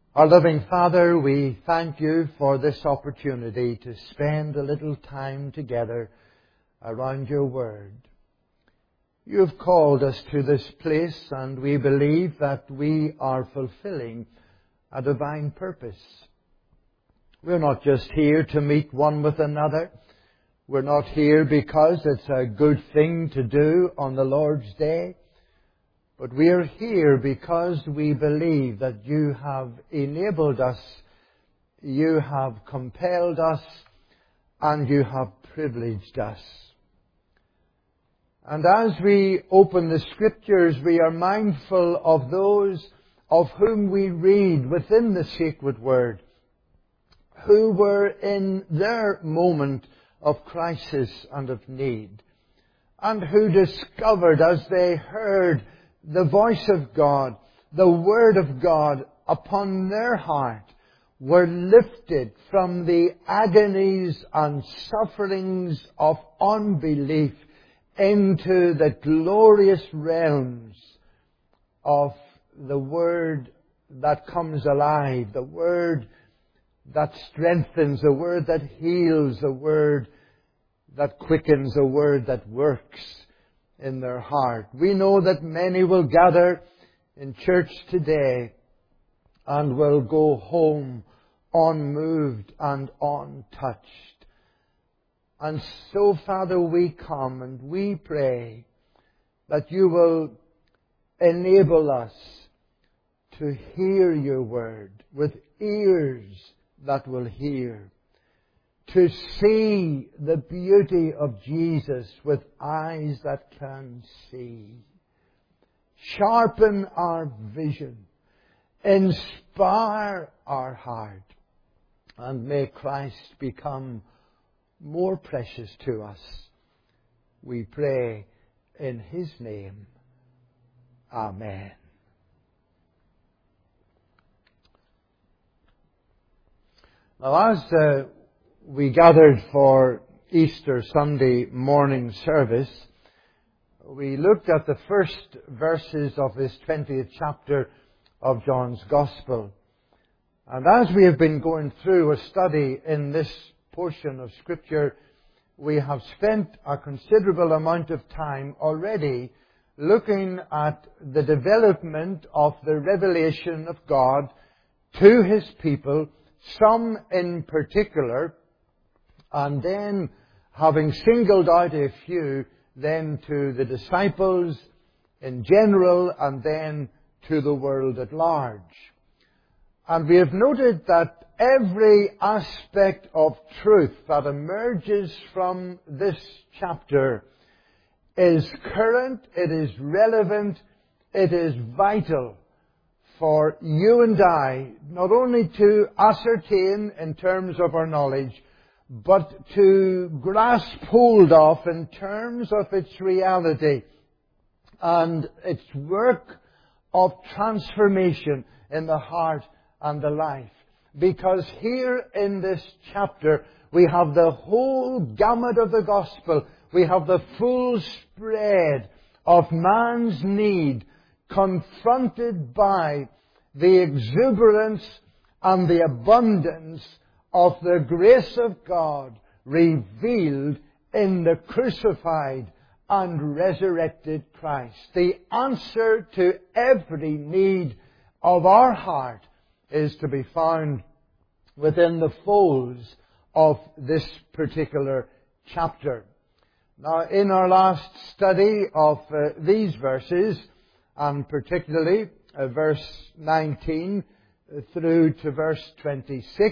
Our loving Father, we thank you for this opportunity to spend a little time together around your Word. You have called us to this place, and we believe that we are fulfilling a divine purpose. We're not just here to meet one with another. We're not here because it's a good thing to do on the Lord's Day. But we are here because we believe that you have enabled us, you have compelled us, and you have privileged us. And as we open the Scriptures, we are mindful of those of whom we read within the sacred Word, who were in their moment of crisis and of need, and who discovered as they heard the voice of God, the Word of God upon their heart, were lifted from the agonies and sufferings of unbelief into the glorious realms of the Word that comes alive, the Word that strengthens, the Word that heals, the Word that quickens, the Word that works in their heart. We know that many will gather in church today and will go home unmoved and untouched. And so, Father, we come and we pray that you will enable us to hear your Word with ears that will hear, to see the beauty of Jesus with eyes that can see. Sharpen our vision, inspire our heart, and may Christ become more precious to us. We pray in His name. Amen. Now, as we gathered for Easter Sunday morning service, we looked at the first verses of this 20th chapter of John's Gospel. And as we have been going through a study in this portion of Scripture, we have spent a considerable amount of time already looking at the development of the revelation of God to His people, some in particular, and then, having singled out a few, then to the disciples in general, and then to the world at large. And we have noted that every aspect of truth that emerges from this chapter is current, it is relevant, it is vital for you and I, not only to ascertain in terms of our knowledge, but to grasp hold of in terms of its reality and its work of transformation in the heart and the life. Because here in this chapter we have the whole gamut of the gospel. We have the full spread of man's need confronted by the exuberance and the abundance of the grace of God revealed in the crucified and resurrected Christ. The answer to every need of our heart is to be found within the folds of this particular chapter. Now, in our last study of these verses, and particularly verse 19 through to verse 26,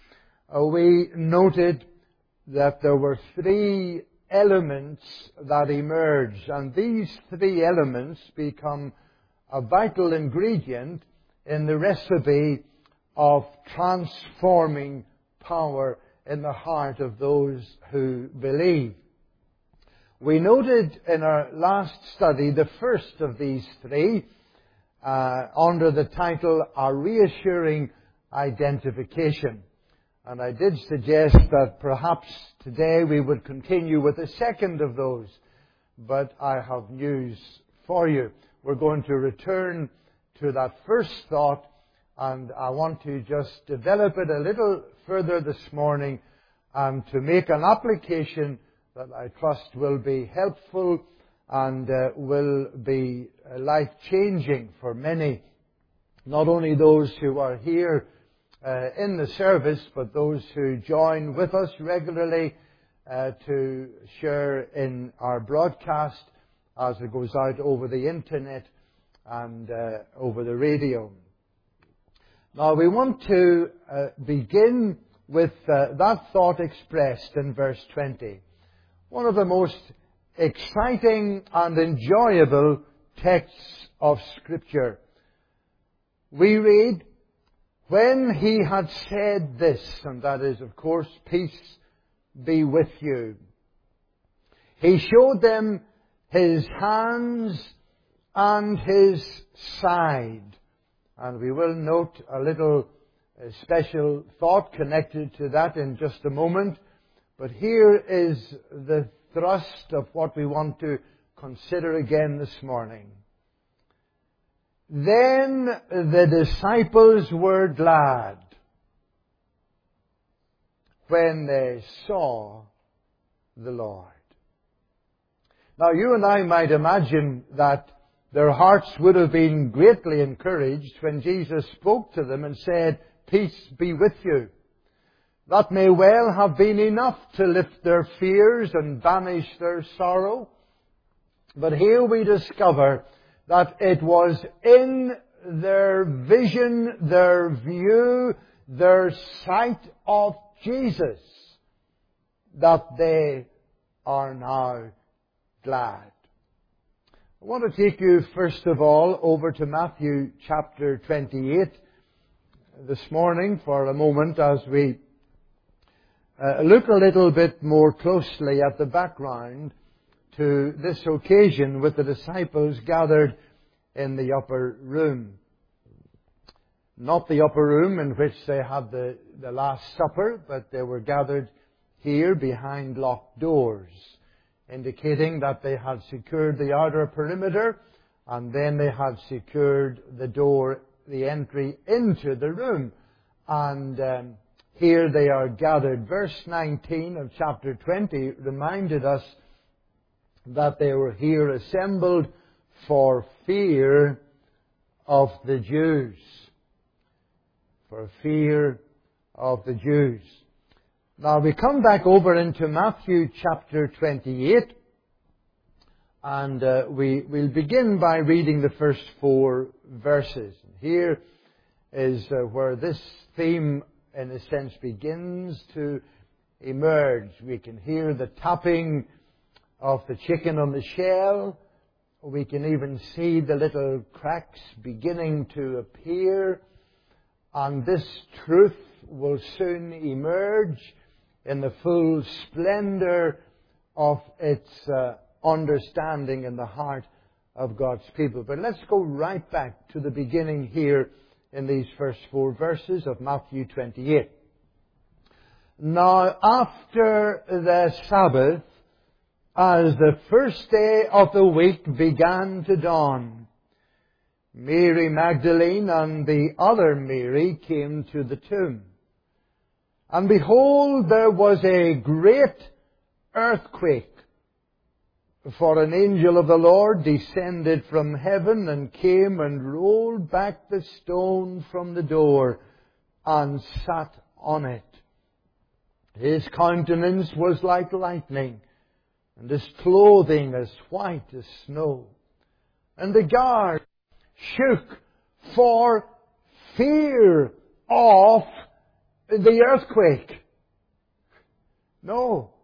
we noted that there were three elements that emerge, and these three elements become a vital ingredient in the recipe of transforming power in the heart of those who believe. We noted in our last study the first of these three under the title, A Reassuring Identification. And I did suggest that perhaps today we would continue with the second of those. But I have news for you. We're going to return to that first thought And I want to just develop it a little further this morning and to make an application that I trust will be helpful and will be life-changing for many. Not only those who are here in the service, but those who join with us regularly to share in our broadcast as it goes out over the internet and over the radio. Now we want to begin with that thought expressed in verse 20. One of the most exciting and enjoyable texts of Scripture. We read, when he had said this, and that is, of course, peace be with you, he showed them his hands and his side. And we will note a little special thought connected to that in just a moment. But here is the thrust of what we want to consider again this morning. Then the disciples were glad when they saw the Lord. Now you and I might imagine that their hearts would have been greatly encouraged when Jesus spoke to them and said, peace be with you. That may well have been enough to lift their fears and banish their sorrow. But here we discover that it was in their vision, their view, their sight of Jesus that they are now glad. I want to take you first of all over to Matthew chapter 28 this morning for a moment as we look a little bit more closely at the background to this occasion with the disciples gathered in the upper room. Not the upper room in which they had the Last Supper, but they were gathered here behind locked doors, indicating that they had secured the outer perimeter and then they had secured the door, the entry into the room. And here they are gathered. Verse 19 of chapter 20 reminded us that they were here assembled for fear of the Jews. For fear of the Jews. Now we come back over into Matthew chapter 28 and we'll begin by reading the first 4 verses. Here is where this theme in a sense begins to emerge. We can hear the tapping of the chicken on the shell. We can even see the little cracks beginning to appear. And this truth will soon emerge in the full splendor of its understanding in the heart of God's people. But let's go right back to the beginning here in these first 4 verses of Matthew 28. Now after the Sabbath, as the first day of the week began to dawn, Mary Magdalene and the other Mary came to the tomb. And behold, there was a great earthquake, for an angel of the Lord descended from heaven and came and rolled back the stone from the door and sat on it. His countenance was like lightning, and his clothing as white as snow. And the guard shook for fear of the earthquake. No,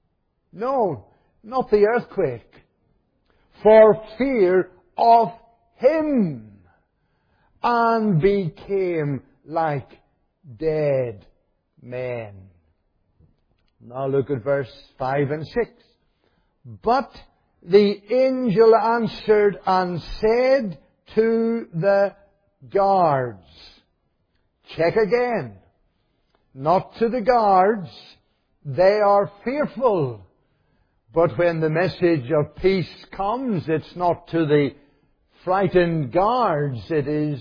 not the earthquake. For fear of him, and became like dead men. Now look at verse 5 and 6. But the angel answered and said to the guards. Check again. Not to the guards. They are fearful. But when the message of peace comes, it's not to the frightened guards. It is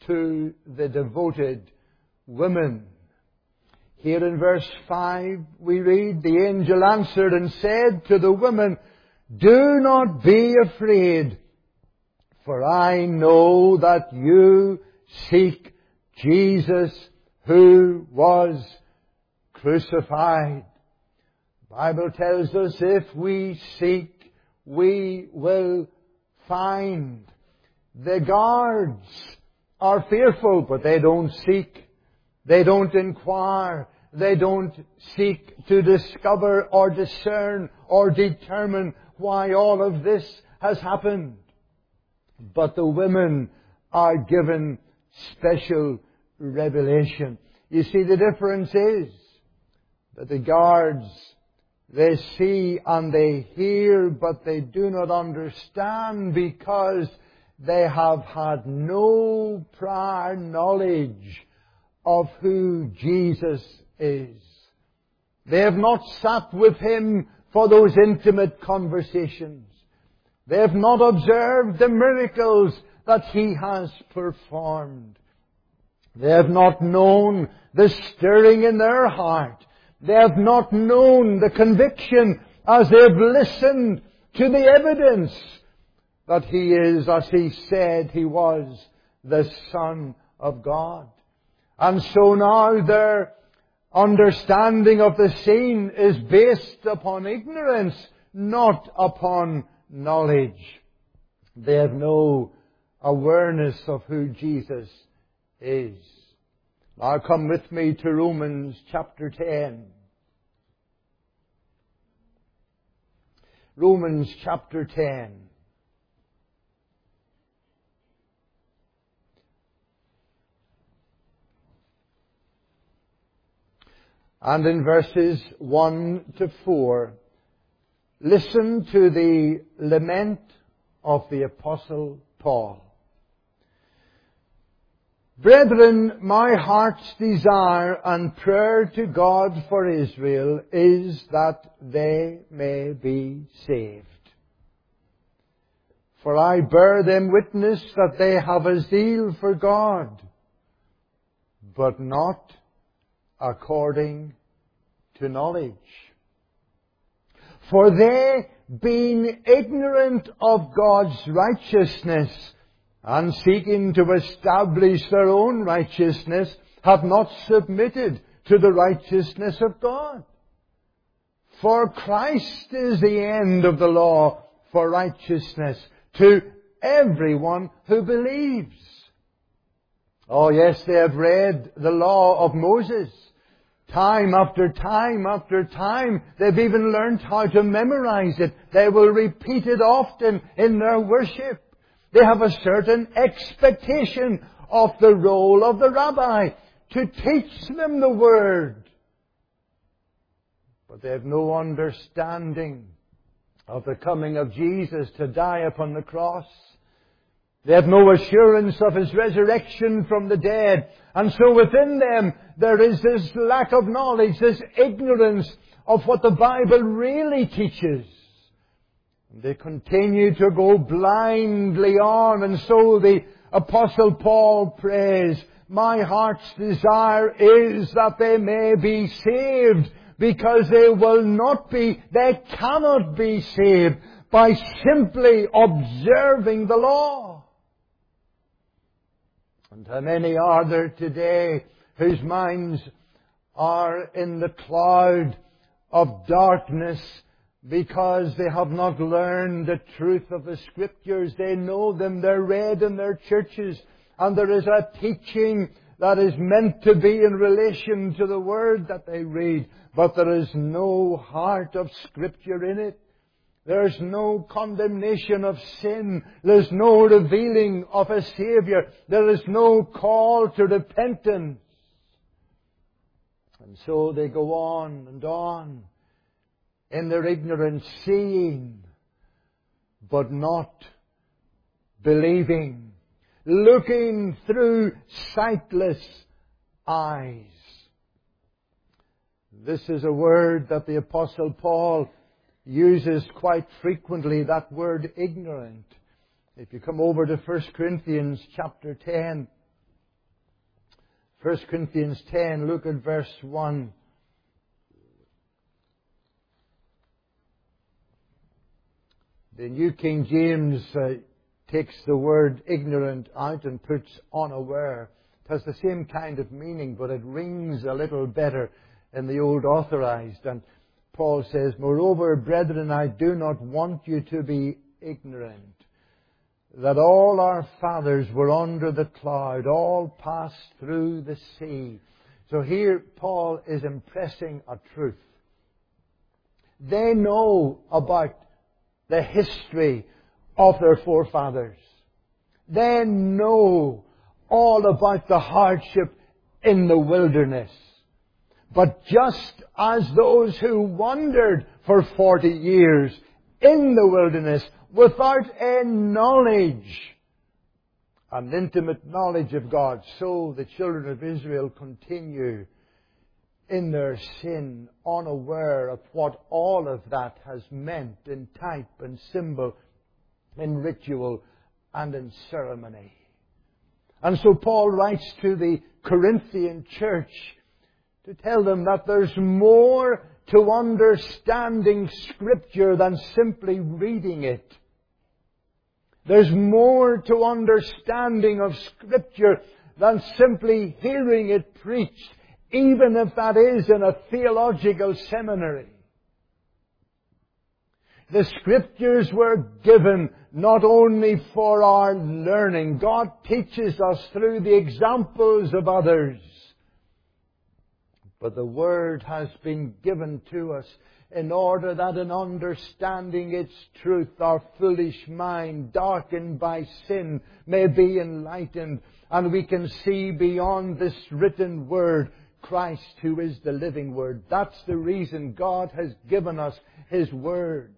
to the devoted women. Here in verse 5 we read, "The angel answered and said to the women, 'Do not be afraid, for I know that you seek Jesus who was crucified.'" The Bible tells us if we seek, we will find. The guards are fearful, but they don't seek. They don't inquire. They don't seek to discover or discern or determine why all of this has happened. But the women are given special revelation. You see, the difference is that the guards, they see and they hear, but they do not understand because they have had no prior knowledge of who Jesus is. They have not sat with Him for those intimate conversations. They have not observed the miracles that He has performed. They have not known the stirring in their heart. They have not known the conviction as they have listened to the evidence that He is, as He said He was, the Son of God. And so now their understanding of the scene is based upon ignorance, not upon knowledge. They have no awareness of who Jesus is. Now come with me to Romans chapter 10. Romans chapter 10. And in verses 1 to 4, listen to the lament of the Apostle Paul. "Brethren, my heart's desire and prayer to God for Israel is that they may be saved. For I bear them witness that they have a zeal for God, but not according to knowledge. For they, being ignorant of God's righteousness, and seeking to establish their own righteousness, have not submitted to the righteousness of God. For Christ is the end of the law for righteousness to everyone who believes." Oh yes, they have read the law of Moses. Time after time after time, they've even learned how to memorize it. They will repeat it often in their worship. They have a certain expectation of the role of the rabbi to teach them the Word. But they have no understanding of the coming of Jesus to die upon the cross. They have no assurance of His resurrection from the dead. And so within them there is this lack of knowledge, this ignorance of what the Bible really teaches. And they continue to go blindly on. And so the Apostle Paul prays, "My heart's desire is that they may be saved," because they cannot be saved by simply observing the law. And how many are there today whose minds are in the cloud of darkness because they have not learned the truth of the Scriptures? They know them, they're read in their churches, and there is a teaching that is meant to be in relation to the Word that they read, but there is no heart of Scripture in it. There's no condemnation of sin. There's no revealing of a Saviour. There is no call to repentance. And so they go on and on in their ignorance, seeing but not believing, looking through sightless eyes. This is a word that the Apostle Paul uses quite frequently, that word ignorant. If you come over to 1 Corinthians chapter 10, 1 Corinthians 10, look at verse 1. The New King James takes the word ignorant out and puts unaware. It has the same kind of meaning, but it rings a little better in the Old Authorized. And Paul says, "Moreover, brethren, I do not want you to be ignorant, that all our fathers were under the cloud, all passed through the sea." So here Paul is impressing a truth. They know about the history of their forefathers. They know all about the hardship in the wilderness. But just as those who wandered for 40 years in the wilderness without a knowledge, an intimate knowledge of God, so the children of Israel continue in their sin, unaware of what all of that has meant in type and symbol, in ritual and in ceremony. And so Paul writes to the Corinthian church to tell them that there's more to understanding Scripture than simply reading it. There's more to understanding of Scripture than simply hearing it preached, even if that is in a theological seminary. The Scriptures were given not only for our learning. God teaches us through the examples of others. But the Word has been given to us in order that in understanding its truth, our foolish mind, darkened by sin, may be enlightened, and we can see beyond this written Word Christ, who is the living Word. That's the reason God has given us His Word.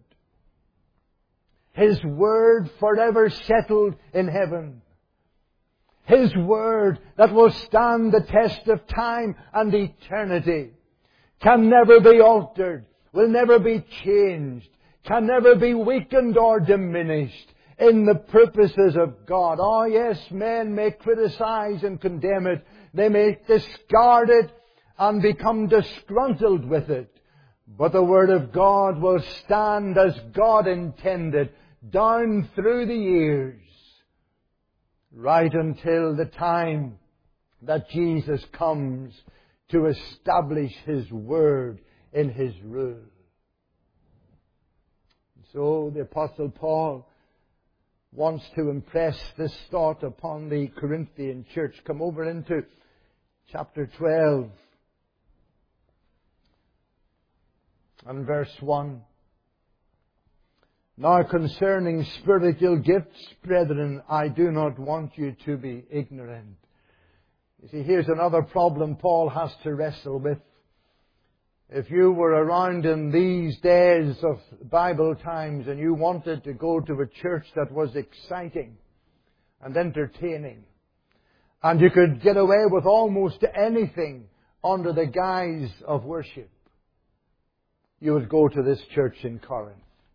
His Word forever settled in heaven. His Word that will stand the test of time and eternity. Can never be altered. Will never be changed. Can never be weakened or diminished in the purposes of God. Oh yes, men may criticize and condemn it. They may discard it and become disgruntled with it. But the Word of God will stand as God intended down through the years, right until the time that Jesus comes to establish His Word in His rule. So the Apostle Paul wants to impress this thought upon the Corinthian church. Come over into chapter 12 and verse 1. "Now concerning spiritual gifts, brethren, I do not want you to be ignorant." You see, here's another problem Paul has to wrestle with. If you were around in these days of Bible times and you wanted to go to a church that was exciting and entertaining, and you could get away with almost anything under the guise of worship, you would go to this church in Corinth.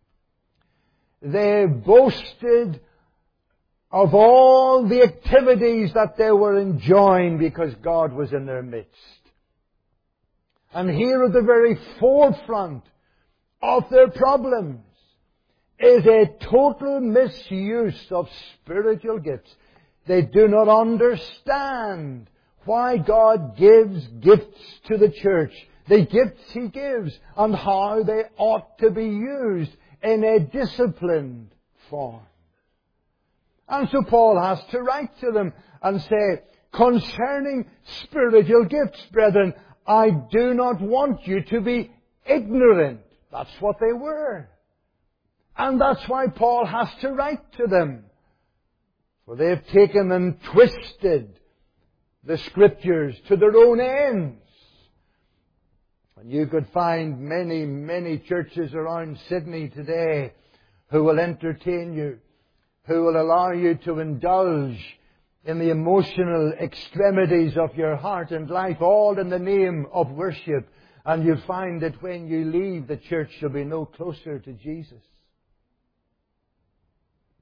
They boasted of all the activities that they were enjoying because God was in their midst. And here at the very forefront of their problems is a total misuse of spiritual gifts. They do not understand why God gives gifts to the church, the gifts He gives, and how they ought to be used in a disciplined form. And so Paul has to write to them and say, concerning spiritual gifts, brethren, I do not want you to be ignorant. That's what they were. And that's why Paul has to write to them. For they've taken and twisted the Scriptures to their own ends. And you could find many, many churches around Sydney today who will entertain you, who will allow you to indulge in the emotional extremities of your heart and life, all in the name of worship. And you'll find that when you leave the church, you'll be no closer to Jesus.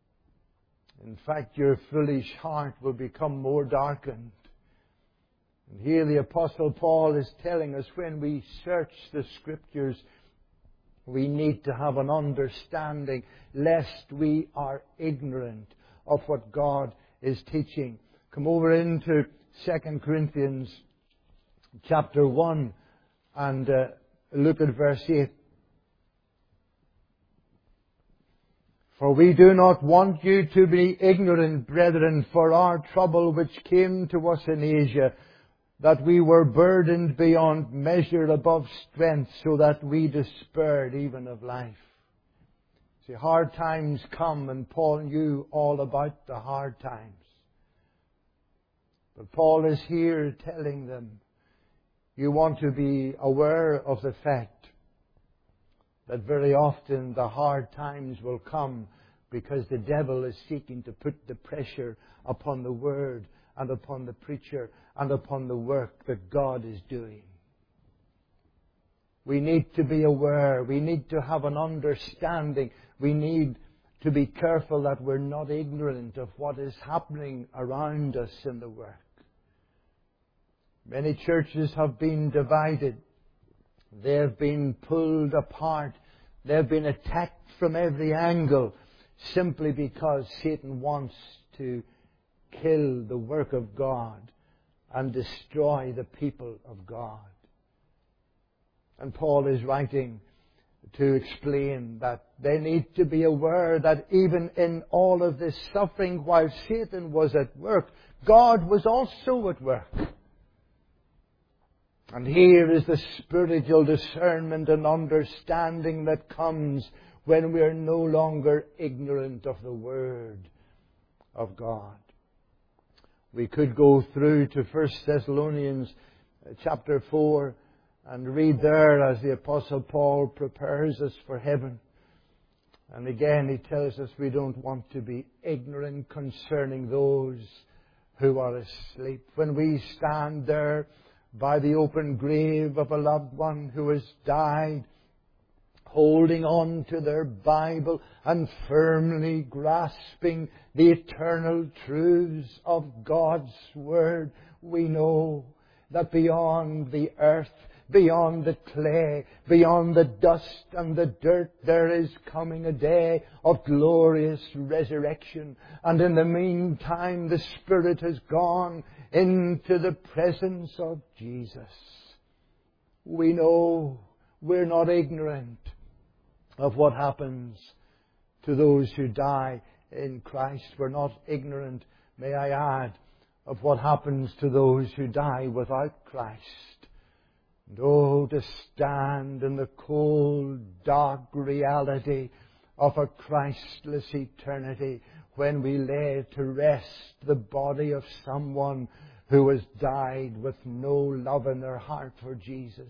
In fact, your foolish heart will become more darkened. And here the Apostle Paul is telling us when we search the Scriptures, we need to have an understanding lest we are ignorant of what God is teaching. Come over into 2 Corinthians chapter 1 and look at verse 8. For we do not want you to be ignorant, brethren, for our trouble which came to us in Asia, that we were burdened beyond measure above strength, so that we despaired even of life. See, hard times come, and Paul knew all about the hard times. But Paul is here telling them, you want to be aware of the fact that very often the hard times will come because the devil is seeking to put the pressure upon the Word and upon the preacher and upon the work that God is doing. We need to be aware. We need to have an understanding. We need to be careful that we're not ignorant of what is happening around us in the work. Many churches have been divided. They have been pulled apart. They have been attacked from every angle simply because Satan wants to kill the work of God and destroy the people of God. And Paul is writing to explain that they need to be aware that even in all of this suffering, while Satan was at work, God was also at work. And here is the spiritual discernment and understanding that comes when we are no longer ignorant of the Word of God. We could go through to 1 Thessalonians chapter 4 and read there as the Apostle Paul prepares us for heaven. And again he tells us we don't want to be ignorant concerning those who are asleep. When we stand there by the open grave of a loved one who has died, holding on to their Bible and firmly grasping the eternal truths of God's Word, we know that beyond the earth, beyond the clay, beyond the dust and the dirt, there is coming a day of glorious resurrection. And in the meantime, the Spirit has gone into the presence of Jesus. We know we're not ignorant of what happens to those who die in Christ. We're not ignorant, may I add, of what happens to those who die without Christ. And oh, to stand in the cold, dark reality of a Christless eternity when we lay to rest the body of someone who has died with no love in their heart for Jesus.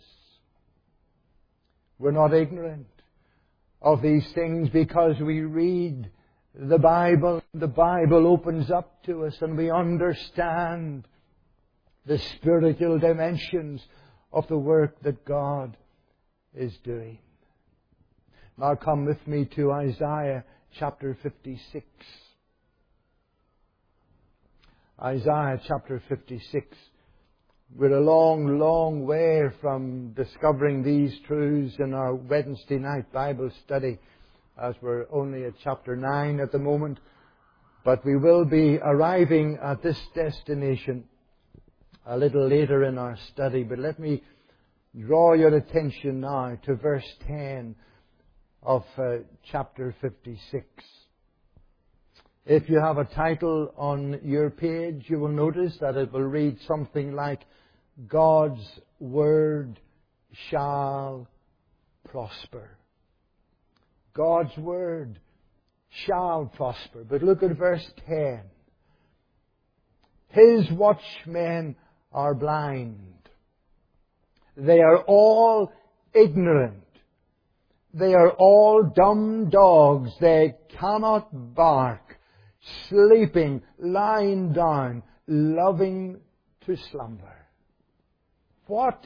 We're not ignorant of these things because we read the Bible. The Bible opens up to us and we understand the spiritual dimensions of the work that God is doing. Now come with me to Isaiah chapter 56. Isaiah chapter 56. We're a long, long way from discovering these truths in our Wednesday night Bible study, as we're only at chapter 9 at the moment. But we will be arriving at this destination a little later in our study. But let me draw your attention now to verse 10 of chapter 56. If you have a title on your page, you will notice that it will read something like, God's Word shall prosper. God's Word shall prosper. But look at verse 10. His watchmen are blind. They are all ignorant. They are all dumb dogs. They cannot bark. Sleeping, lying down, loving to slumber. What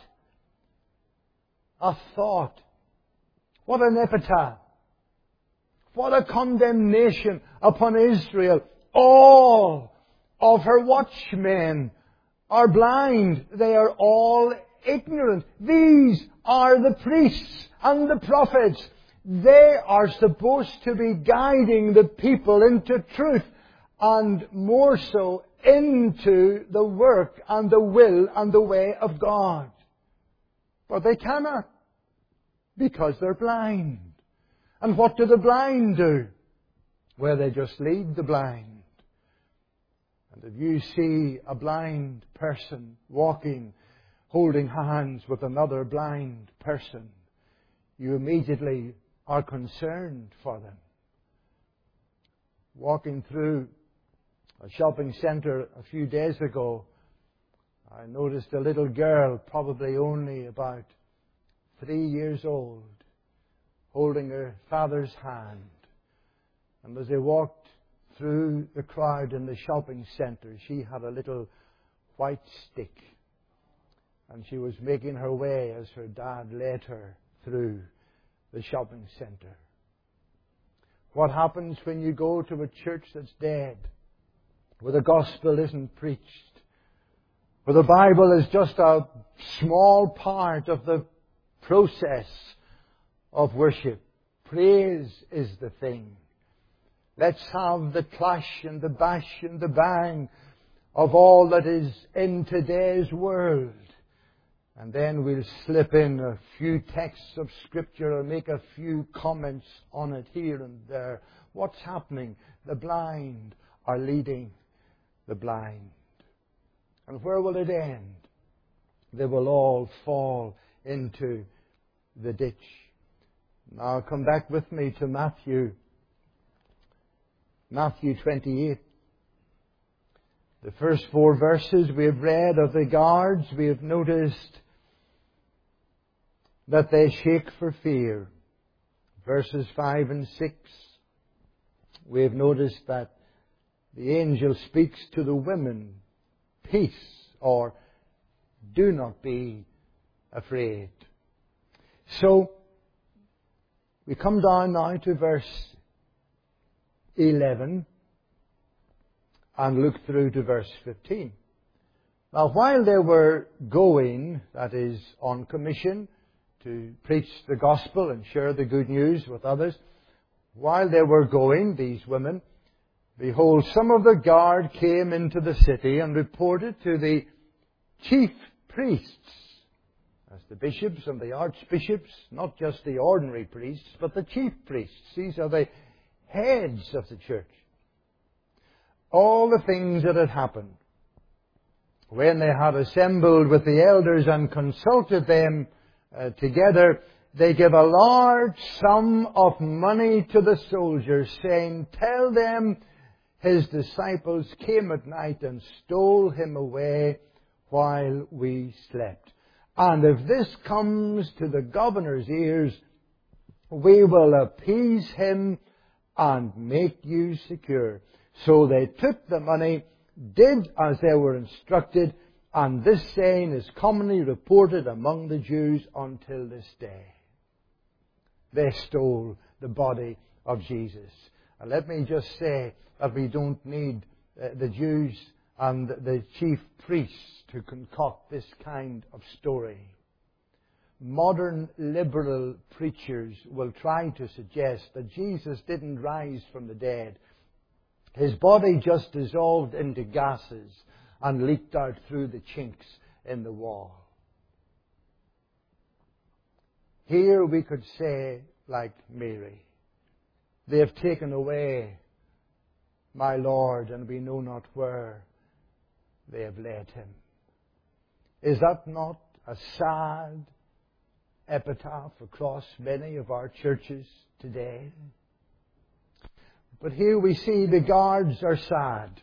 a thought. What an epitaph. What a condemnation upon Israel. All of her watchmen are blind. They are all ignorant. These are the priests and the prophets. They are supposed to be guiding the people into truth, and more so into the work and the will and the way of God. But they cannot, because they're blind. And what do the blind do? Well, they just lead the blind. And if you see a blind person walking, holding hands with another blind person, you immediately are concerned for them. Walking through a shopping centre a few days ago, I noticed a little girl, probably only about 3 years old, holding her father's hand. And as they walked through the crowd in the shopping centre, she had a little white stick. And she was making her way as her dad led her through the shopping centre. What happens when you go to a church that's dead, where the gospel isn't preached, where the Bible is just a small part of the process of worship? Praise is the thing. Let's have the clash and the bash and the bang of all that is in today's world. And then we'll slip in a few texts of Scripture and make a few comments on it here and there. What's happening? The blind are leading the blind. And where will it end? They will all fall into the ditch. Now come back with me to Matthew 28. The first 4 verses we have read of the guards, we have noticed that they shake for fear. Verses 5 and 6, we have noticed that the angel speaks to the women, peace, or do not be afraid. So, we come down now to verse 11 and look through to verse 15. Now, while they were going, that is, on commission, to preach the gospel and share the good news with others, while they were going, these women, behold, some of the guard came into the city and reported to the chief priests, as the bishops and the archbishops, not just the ordinary priests, but the chief priests. These are the heads of the church. All the things that had happened. When they had assembled with the elders and consulted them together, they give a large sum of money to the soldiers, saying, tell them his disciples came at night and stole him away while we slept. And if this comes to the governor's ears, we will appease him and make you secure. So they took the money, did as they were instructed, and this saying is commonly reported among the Jews until this day. They stole the body of Jesus. And let me just say that we don't need the Jews and the chief priests to concoct this kind of story. Modern liberal preachers will try to suggest that Jesus didn't rise from the dead. His body just dissolved into gases and leaked out through the chinks in the wall. Here we could say, like Mary, they have taken away my Lord, and we know not where they have laid him. Is that not a sad epitaph across many of our churches today? But here we see the guards are sad.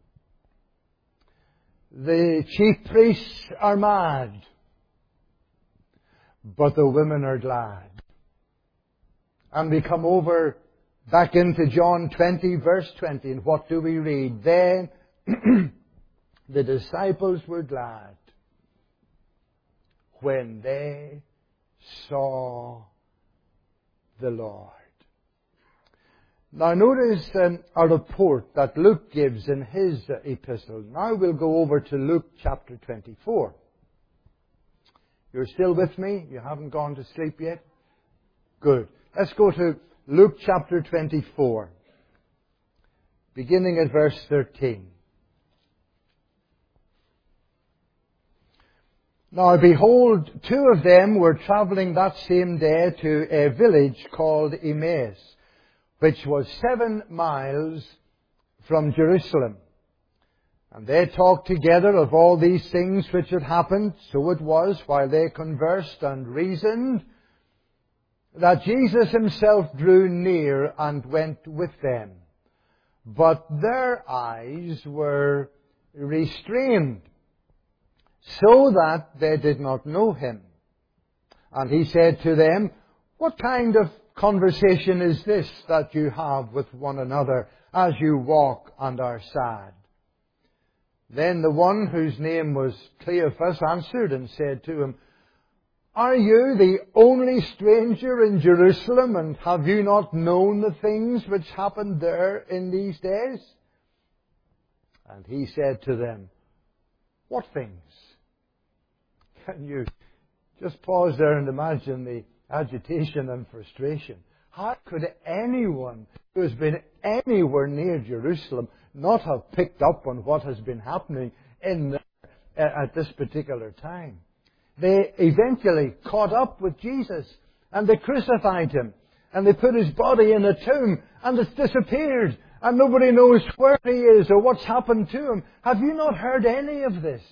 The chief priests are mad. But the women are glad. And we come over back into John 20, verse 20. And what do we read? Then the disciples were glad when they saw the Lord. Now notice a report that Luke gives in his epistle. Now we'll go over to Luke chapter 24. You're still with me? You haven't gone to sleep yet? Good. Let's go to Luke chapter 24, beginning at verse 13. Now behold, two of them were travelling that same day to a village called Emmaus, which was 7 miles from Jerusalem. And they talked together of all these things which had happened. So it was, while they conversed and reasoned, that Jesus himself drew near and went with them. But their eyes were restrained, so that they did not know him. And he said to them, "What kind of conversation is this that you have with one another as you walk and are sad?" Then the one whose name was Cleophas answered and said to him, "Are you the only stranger in Jerusalem, and have you not known the things which happened there in these days?" And he said to them, "What things?" Can you just pause there and imagine the agitation and frustration? How could anyone who has been anywhere near Jerusalem not have picked up on what has been happening in there at this particular time? They eventually caught up with Jesus, and they crucified him, and they put his body in a tomb, and it's disappeared, and nobody knows where he is or what's happened to him. Have you not heard any of this?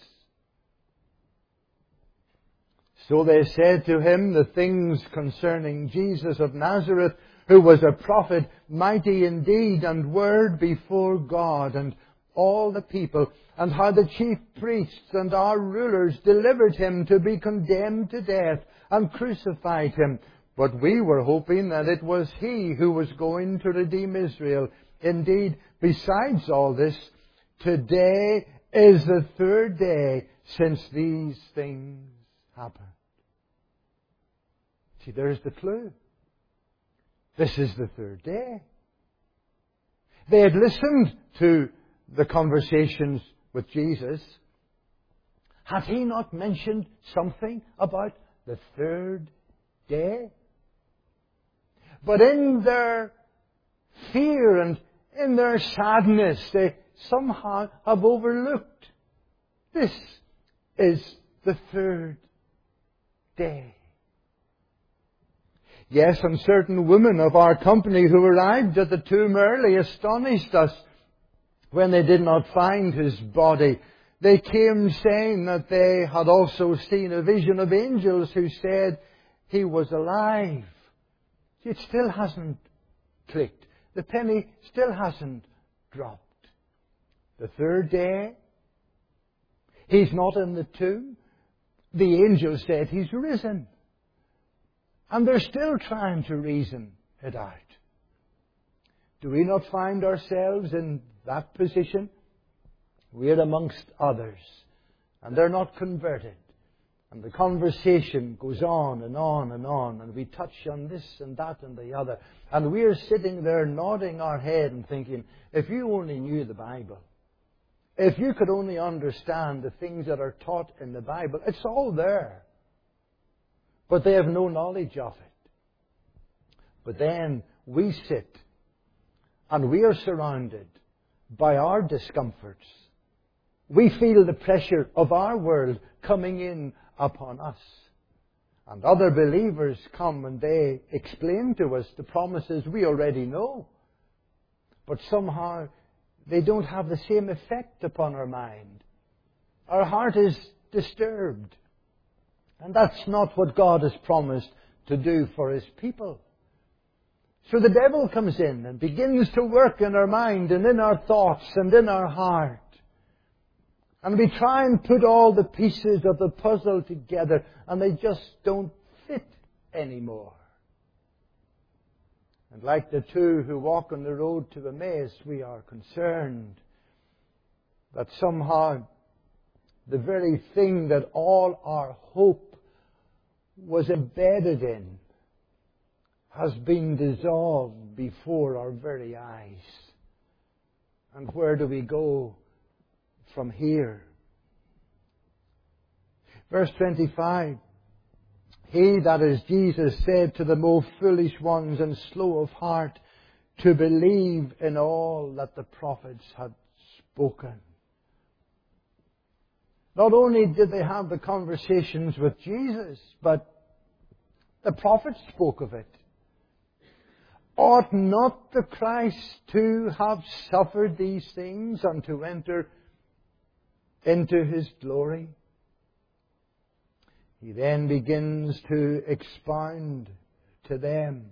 So they said to him the things concerning Jesus of Nazareth, who was a prophet, mighty in deed and word before God and all the people, and how the chief priests and our rulers delivered him to be condemned to death and crucified him. But we were hoping that it was he who was going to redeem Israel. Indeed, besides all this, today is the 3rd day since these things happened. See, there's the clue. This is the 3rd day. They had listened to the conversations with Jesus. Had he not mentioned something about the 3rd day? But in their fear and in their sadness, they somehow have overlooked. This is the 3rd day. Yes, and certain women of our company who arrived at the tomb early astonished us when they did not find his body. They came saying that they had also seen a vision of angels who said he was alive. It still hasn't clicked. The penny still hasn't dropped. The 3rd day, he's not in the tomb. The angel said he's risen. And they're still trying to reason it out. Do we not find ourselves in that position? We're amongst others, and they're not converted. And the conversation goes on and on and on, and we touch on this and that and the other. And we're sitting there nodding our head and thinking, if you only knew the Bible, if you could only understand the things that are taught in the Bible, it's all there. But they have no knowledge of it. But then we sit and we are surrounded by our discomforts. We feel the pressure of our world coming in upon us. And other believers come and they explain to us the promises we already know. But somehow they don't have the same effect upon our mind. Our heart is disturbed. And that's not what God has promised to do for his people. So the devil comes in and begins to work in our mind and in our thoughts and in our heart. And we try and put all the pieces of the puzzle together, and they just don't fit anymore. And like the two who walk on the road to Emmaus, we are concerned that somehow the very thing that all our hope was embedded in has been dissolved before our very eyes. And where do we go from here? Verse 25. He, that is Jesus, said to the most foolish ones and slow of heart to believe in all that the prophets had spoken. Not only did they have the conversations with Jesus, but the prophets spoke of it. Ought not the Christ to have suffered these things and to enter into His glory? He then begins to expound to them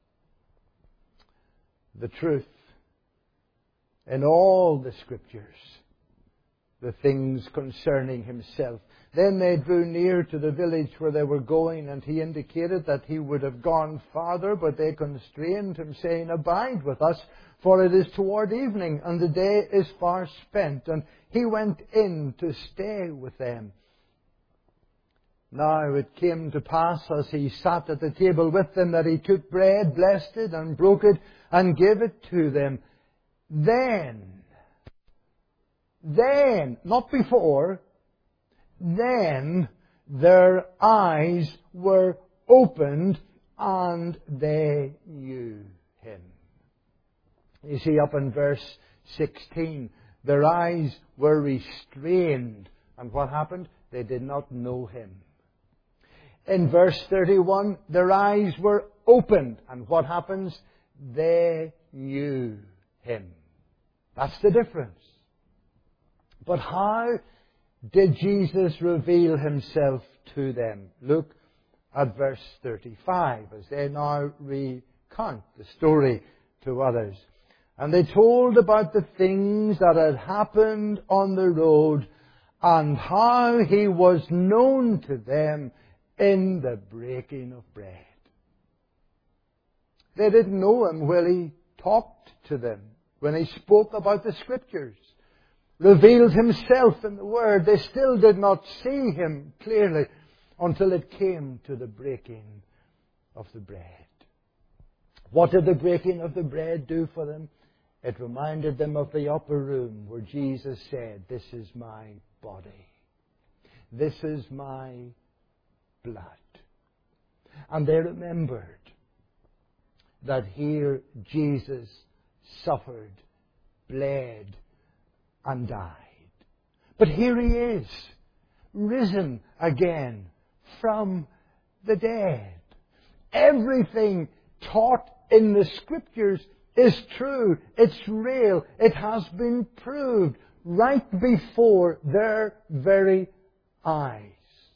the truth in all the Scriptures, the things concerning Himself. Then they drew near to the village where they were going, and He indicated that He would have gone farther, but they constrained Him, saying, Abide with us, for it is toward evening, and the day is far spent. And He went in to stay with them. Now it came to pass, as He sat at the table with them, that He took bread, blessed it, and broke it, and gave it to them. Then, not before, then their eyes were opened, and they knew Him. You see, up in verse 16, their eyes were restrained. And what happened? They did not know Him. In verse 31, their eyes were opened. And what happens? They knew Him. That's the difference. But how did Jesus reveal Himself to them? Look at verse 35 as they now recount the story to others. And they told about the things that had happened on the road and how He was known to them in the breaking of bread. They didn't know Him when He talked to them, when He spoke about the Scriptures, revealed Himself in the Word. They still did not see Him clearly until it came to the breaking of the bread. What did the breaking of the bread do for them? It reminded them of the upper room where Jesus said, This is my body. This is my blood. And they remembered that here Jesus suffered, bled, and died. But here He is, risen again from the dead. Everything taught in the Scriptures is true. It's real. It has been proved right before their very eyes.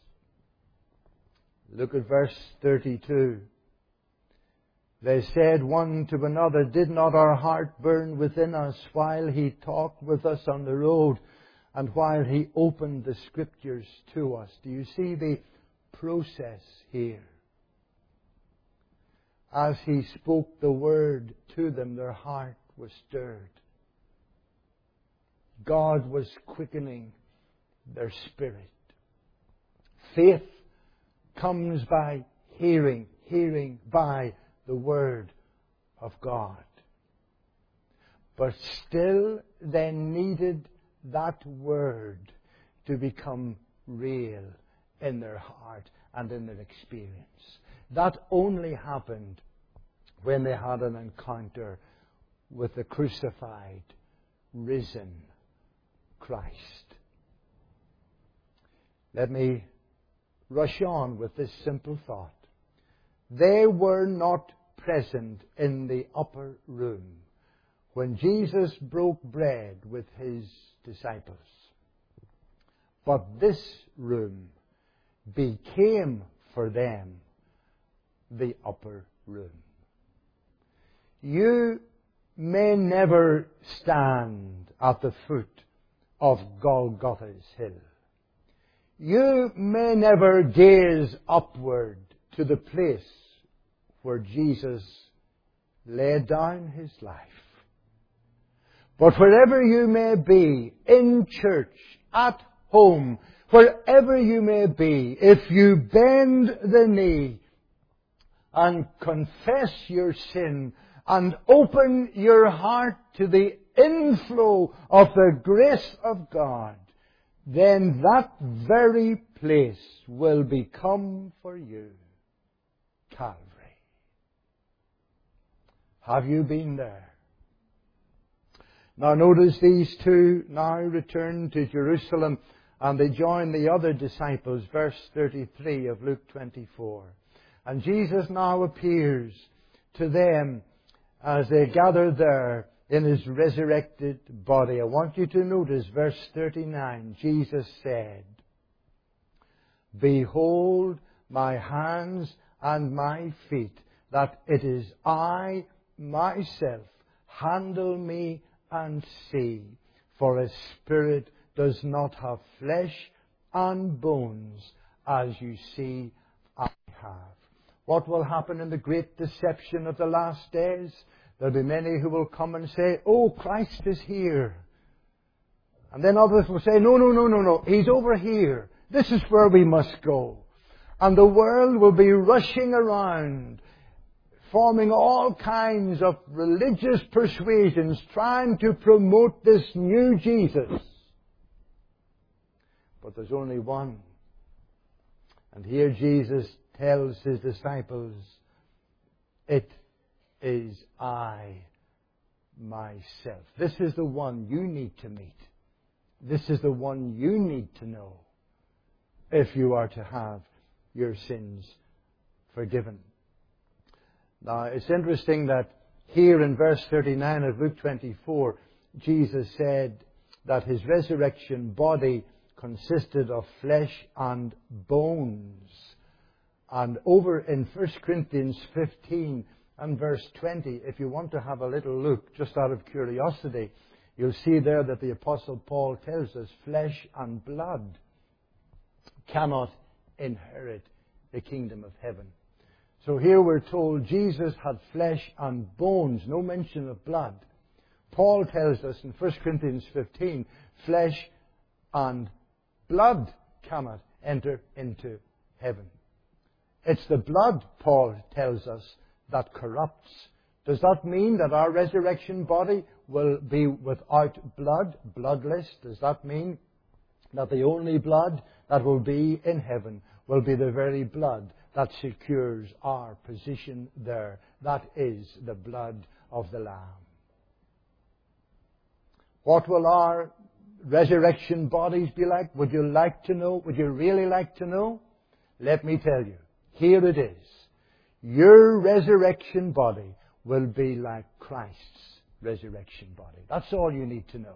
Look at verse 32. They said one to another, Did not our heart burn within us while He talked with us on the road and while He opened the Scriptures to us? Do you see the process here? As He spoke the Word to them, their heart was stirred. God was quickening their spirit. Faith comes by hearing, hearing by the Word of God. But still they needed that Word to become real in their heart and in their experience. That only happened when they had an encounter with the crucified, risen Christ. Let me rush on with this simple thought. They were not present in the upper room when Jesus broke bread with His disciples. But this room became for them the upper room. You may never stand at the foot of Golgotha's hill. You may never gaze upward to the place where Jesus laid down His life. But wherever you may be, in church, at home, wherever you may be, if you bend the knee and confess your sin and open your heart to the inflow of the grace of God, then that very place will become for you Calvary. Have you been there? Now notice these two now return to Jerusalem and they join the other disciples, verse 33 of Luke 24. And Jesus now appears to them as they gather there in His resurrected body. I want you to notice verse 39. Jesus said, "Behold my hands and my feet, that it is I myself. Handle me and see. For a spirit does not have flesh and bones, as you see I have." What will happen in the great deception of the last days? There'll be many who will come and say, "Oh, Christ is here." And then others will say, No, He's over here. This is where we must go." And the world will be rushing around, forming all kinds of religious persuasions, trying to promote this new Jesus. But there's only one. And here Jesus tells His disciples, "It is I myself." This is the one you need to meet. This is the one you need to know if you are to have your sins forgiven. Now, it's interesting that here in verse 39 of Luke 24, Jesus said that His resurrection body consisted of flesh and bones. And over in 1 Corinthians 15 and verse 20, if you want to have a little look, just out of curiosity, you'll see there that the Apostle Paul tells us flesh and blood cannot inherit the kingdom of heaven. So here we're told Jesus had flesh and bones, no mention of blood. Paul tells us in 1 Corinthians 15, flesh and blood cannot enter into heaven. It's the blood, Paul tells us, that corrupts. Does that mean that our resurrection body will be without blood, bloodless? Does that mean that the only blood that will be in heaven will be the very blood that secures our position there? That is the blood of the Lamb. What will our resurrection bodies be like? Would you like to know? Would you really like to know? Let me tell you. Here it is. Your resurrection body will be like Christ's resurrection body. That's all you need to know.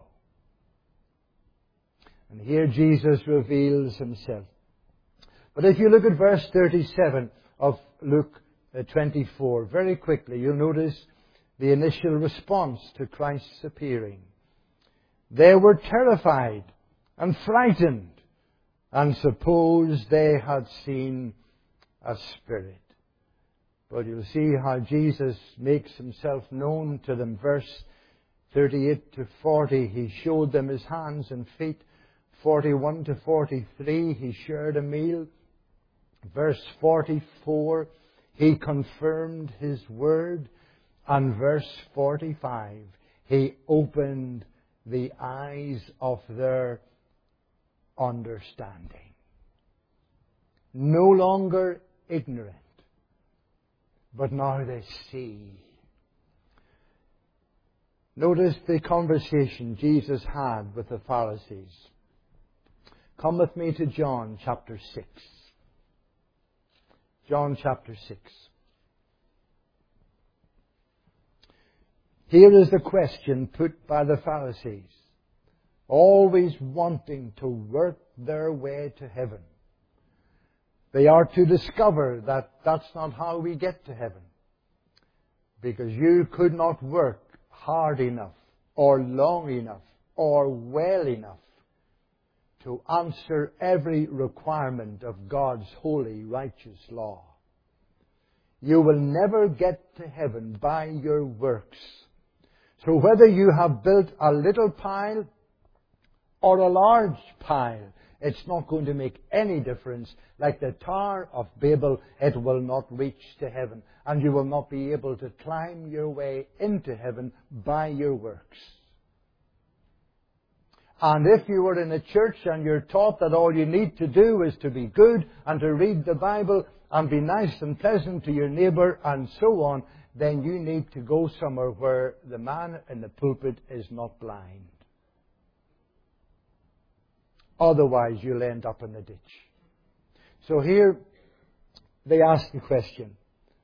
And here Jesus reveals Himself. But if you look at verse 37 of Luke 24, very quickly, you'll notice the initial response to Christ's appearing. They were terrified and frightened and supposed they had seen a spirit. But you'll see how Jesus makes Himself known to them. Verse 38 to 40, He showed them His hands and feet. 41 to 43, He shared a meal. Verse 44, He confirmed His word. And verse 45, He opened the eyes of their understanding. No longer ignorant, but now they see. Notice the conversation Jesus had with the Pharisees. Come with me to John chapter 6. John chapter 6. Here is the question put by the Pharisees, always wanting to work their way to heaven. They are to discover that that's not how we get to heaven. Because you could not work hard enough, or long enough, or well enough to answer every requirement of God's holy, righteous law. You will never get to heaven by your works. So whether you have built a little pile or a large pile, it's not going to make any difference. Like the Tower of Babel, it will not reach to heaven. And you will not be able to climb your way into heaven by your works. And if you were in a church and you're taught that all you need to do is to be good and to read the Bible and be nice and pleasant to your neighbour and so on, then you need to go somewhere where the man in the pulpit is not blind. Otherwise, you'll end up in the ditch. So here, they ask the question,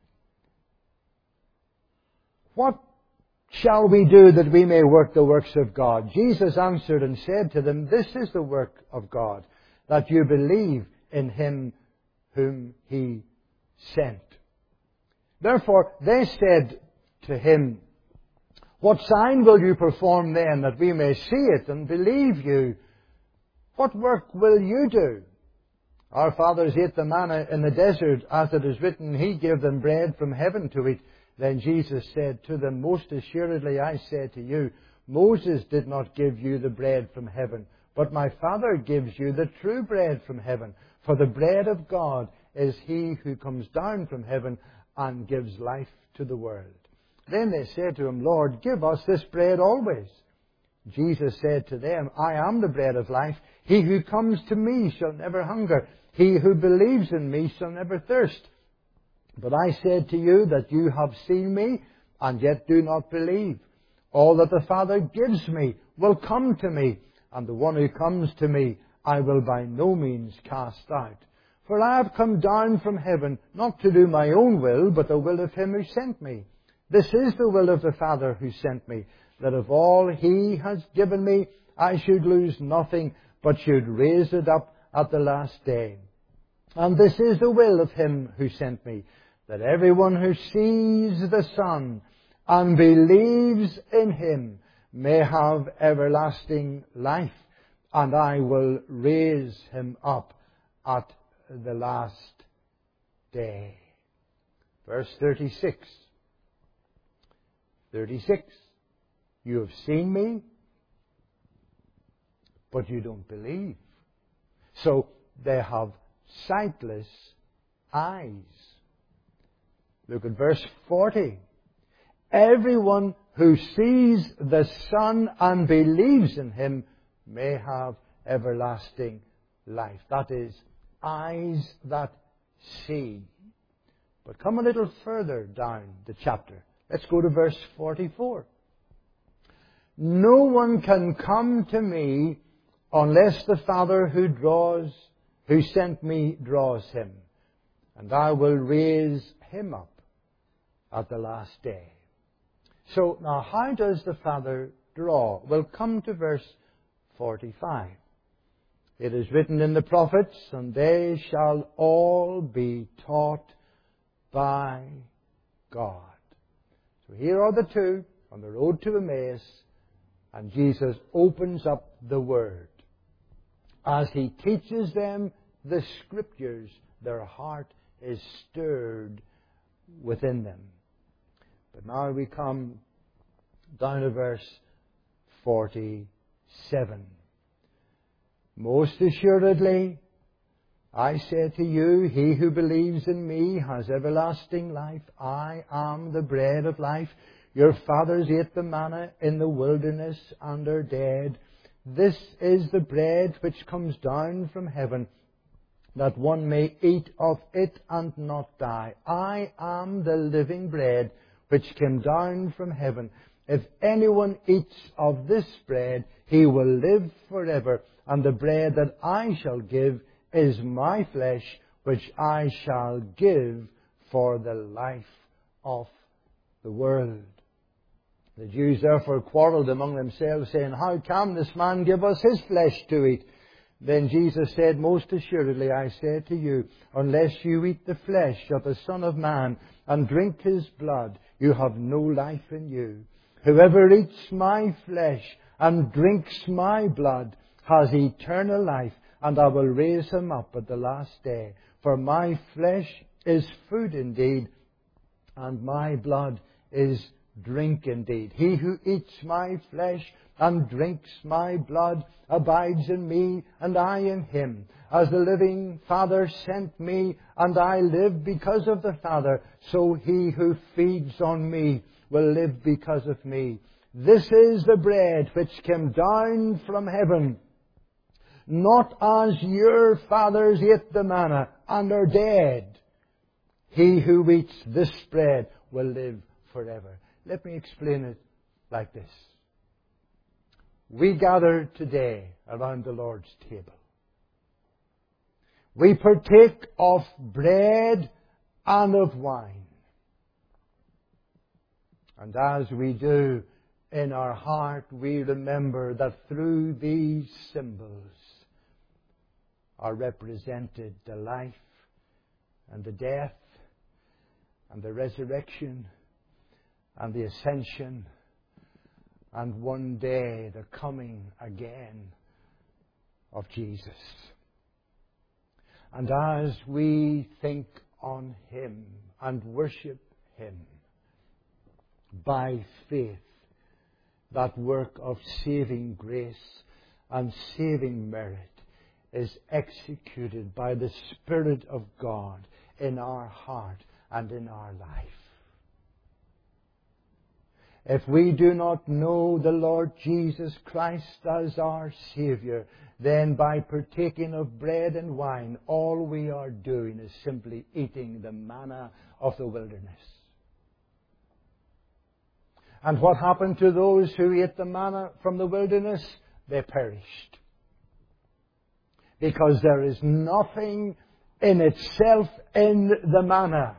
what shall we do that we may work the works of God? Jesus answered and said to them, this is the work of God, that you believe in Him whom He sent. Therefore, they said to Him, what sign will you perform then, that we may see it and believe you? What work will you do? Our fathers ate the manna in the desert, as it is written, He gave them bread from heaven to eat. Then Jesus said to them, most assuredly I say to you, Moses did not give you the bread from heaven, but my Father gives you the true bread from heaven. For the bread of God is He who comes down from heaven and gives life to the world. Then they said to Him, Lord, give us this bread always. Jesus said to them, I am the bread of life. He who comes to me shall never hunger. He who believes in me shall never thirst. But I said to you that you have seen me, and yet do not believe. All that the Father gives me will come to me, and the one who comes to me I will by no means cast out. For I have come down from heaven, not to do my own will, but the will of Him who sent me. This is the will of the Father who sent me, that of all He has given me, I should lose nothing, but should raise it up at the last day. And this is the will of Him who sent me, that everyone who sees the Son and believes in Him may have everlasting life, and I will raise him up at the last day. Verse 36. 36. You have seen me, but you don't believe. So they have sightless eyes. Look at verse 40. Everyone who sees the Son and believes in Him may have everlasting life. That is, eyes that see. But come a little further down the chapter. Let's go to verse 44. No one can come to me unless the Father who sent me draws him, and I will raise him up at the last day. So now how does the Father draw? Well, come to verse 45. It is written in the prophets, and they shall all be taught by God. So here are the two on the road to Emmaus, and Jesus opens up the Word. As He teaches them the Scriptures, their heart is stirred within them. But now we come down to verse 47. Most assuredly, I say to you, he who believes in me has everlasting life. I am the bread of life. Your fathers ate the manna in the wilderness and are dead. This is the bread which comes down from heaven, that one may eat of it and not die. I am the living bread which came down from heaven. If anyone eats of this bread, he will live forever. And the bread that I shall give is my flesh, which I shall give for the life of the world. The Jews therefore quarrelled among themselves, saying, How can this man give us his flesh to eat? Then Jesus said, Most assuredly I say to you, unless you eat the flesh of the Son of Man and drink his blood, you have no life in you. Whoever eats my flesh and drinks my blood has eternal life, and I will raise him up at the last day. For my flesh is food indeed, and my blood is drink indeed. He who eats my flesh and drinks my blood abides in me, and I in him. As the living Father sent me, and I live because of the Father, so he who feeds on me will live because of me. This is the bread which came down from heaven, not as your fathers ate the manna and are dead. He who eats this bread will live forever. Let me explain it like this. We gather today around the Lord's table. We partake of bread and of wine. And as we do, in our heart we remember that through these symbols are represented the life and the death and the resurrection and the ascension, and one day the coming again of Jesus. And as we think on Him and worship Him by faith, that work of saving grace and saving merit is executed by the Spirit of God in our heart and in our life. If we do not know the Lord Jesus Christ as our Saviour, then by partaking of bread and wine, all we are doing is simply eating the manna of the wilderness. And what happened to those who ate the manna from the wilderness? They perished. Because there is nothing in itself in the manna.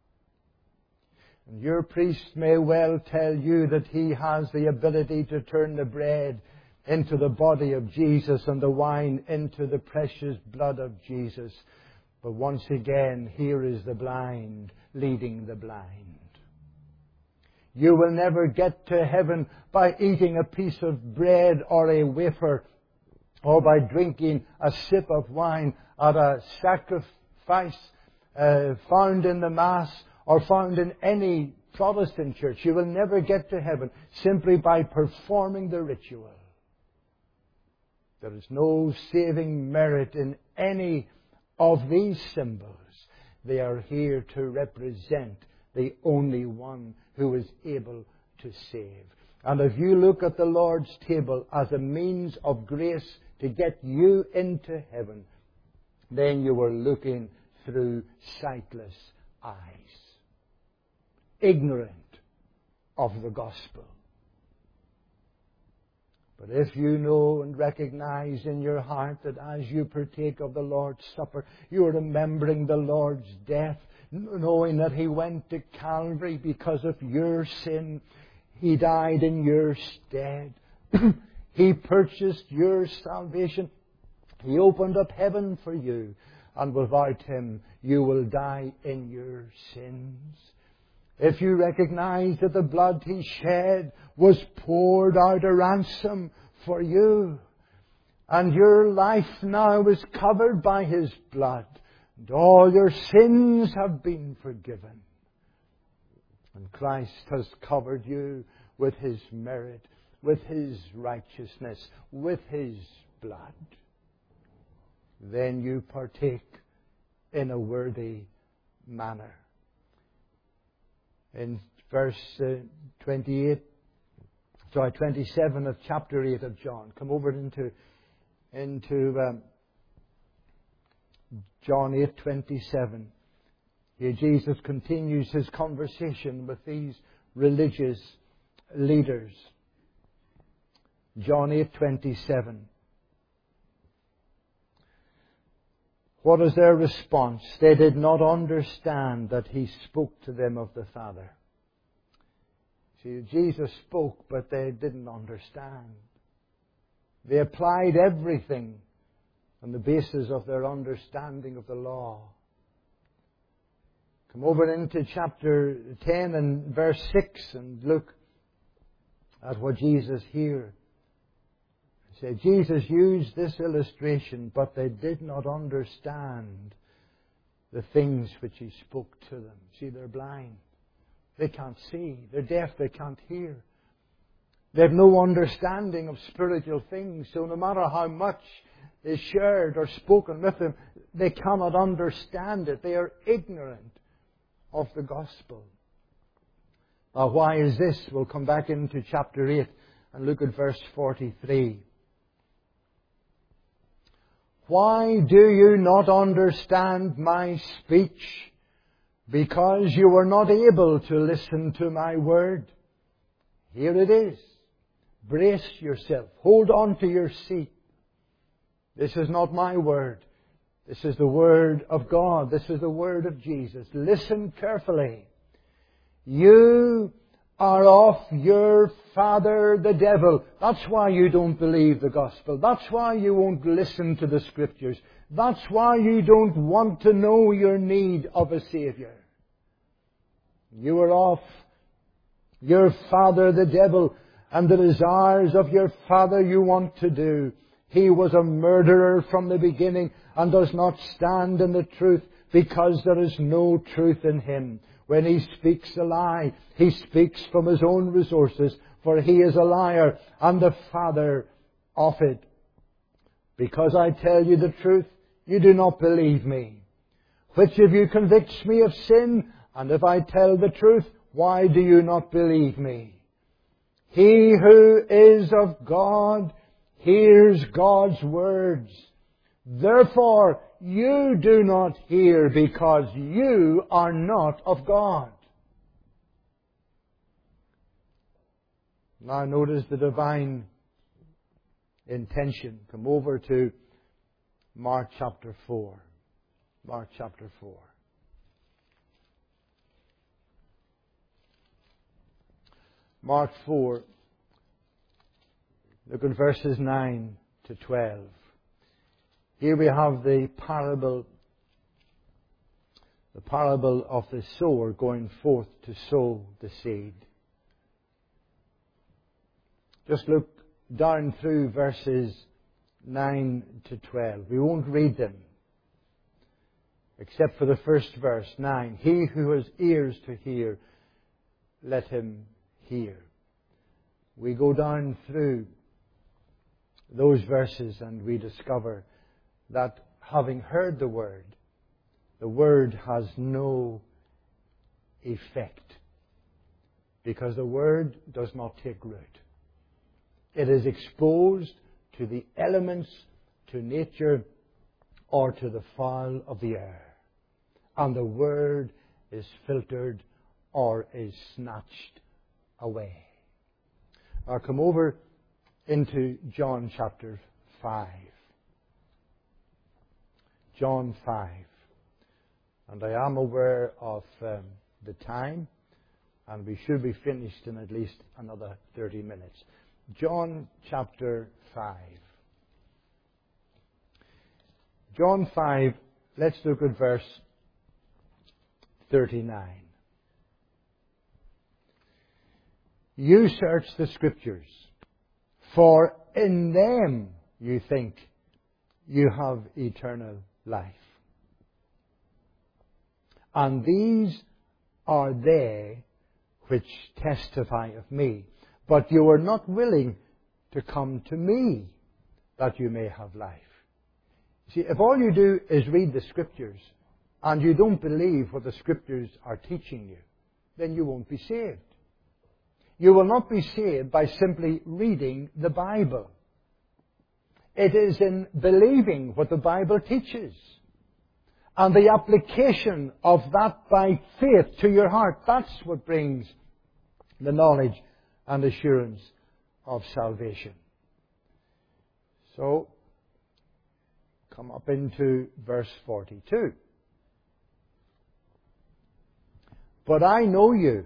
And your priest may well tell you that he has the ability to turn the bread into the body of Jesus and the wine into the precious blood of Jesus. But once again, here is the blind leading the blind. You will never get to heaven by eating a piece of bread or a wafer, or by drinking a sip of wine at a sacrifice found in the Mass or found in any Protestant church. You will never get to heaven simply by performing the ritual. There is no saving merit in any of these symbols. They are here to represent the only one who is able to save. And if you look at the Lord's table as a means of grace to get you into heaven, then you are looking through sightless eyes, ignorant of the gospel. But if you know and recognize in your heart that as you partake of the Lord's Supper, you are remembering the Lord's death, knowing that He went to Calvary because of your sin, He died in your stead, He purchased your salvation, He opened up heaven for you, and without Him you will die in your sins. If you recognize that the blood He shed was poured out a ransom for you, and your life now is covered by His blood, and all your sins have been forgiven, and Christ has covered you with His merit, with His righteousness, with His blood, then you partake in a worthy manner. In verse 27 of chapter 8 of John. Come over into John 8:27. Here Jesus continues His conversation with these religious leaders. John 8:27. What is their response? They did not understand that He spoke to them of the Father. See, Jesus spoke, but they didn't understand. They applied everything on the basis of their understanding of the law. Come over into chapter 10 and verse 6 and look at what Jesus here said. Jesus used this illustration, but they did not understand the things which He spoke to them. See, they're blind. they can't see. They're deaf, they can't hear. They have no understanding of spiritual things, so no matter how much is shared or spoken with them, they cannot understand it. They are ignorant of the gospel. Now, why is this? We'll come back into chapter 8 and look at verse 43. Why do you not understand my speech? Because you were not able to listen to my word. Here it is. Brace yourself. Hold on to your seat. This is not my word. This is the word of God. This is the word of Jesus. Listen carefully. You are of your father the devil. That's why you don't believe the gospel. That's why you won't listen to the scriptures. That's why you don't want to know your need of a Saviour. You are of your father the devil, and the desires of your father you want to do. He was a murderer from the beginning and does not stand in the truth, because there is no truth in him. When he speaks a lie, he speaks from his own resources, for he is a liar and the father of it. Because I tell you the truth, you do not believe me. Which of you convicts me of sin? And if I tell the truth, why do you not believe me? He who is of God hears God's words. Therefore, you do not hear, because you are not of God. Now notice the divine intention. Come over to Mark chapter 4. Mark chapter 4. Mark 4. Look at verses 9 to 12. Here we have the parable of the sower going forth to sow the seed. Just look down through verses 9 to 12. We won't read them, except for the first verse, 9. He who has ears to hear, let him hear. We go down through those verses and we discover that having heard the word has no effect, because the word does not take root. It is exposed to the elements, to nature, or to the fowl of the air, and the word is filtered or is snatched away. Now come over into John chapter 5. John 5. And I am aware of the time, and we should be finished in at least another 30 minutes. John chapter 5. John 5, let's look at verse 39. You search the Scriptures, for in them you think you have eternal life. And these are they which testify of me. But you are not willing to come to me, that you may have life. See, if all you do is read the Scriptures, and you don't believe what the Scriptures are teaching you, then you won't be saved. You will not be saved by simply reading the Bible. It is in believing what the Bible teaches, and the application of that by faith to your heart. That's what brings the knowledge and assurance of salvation. So, come up into verse 42. But I know you,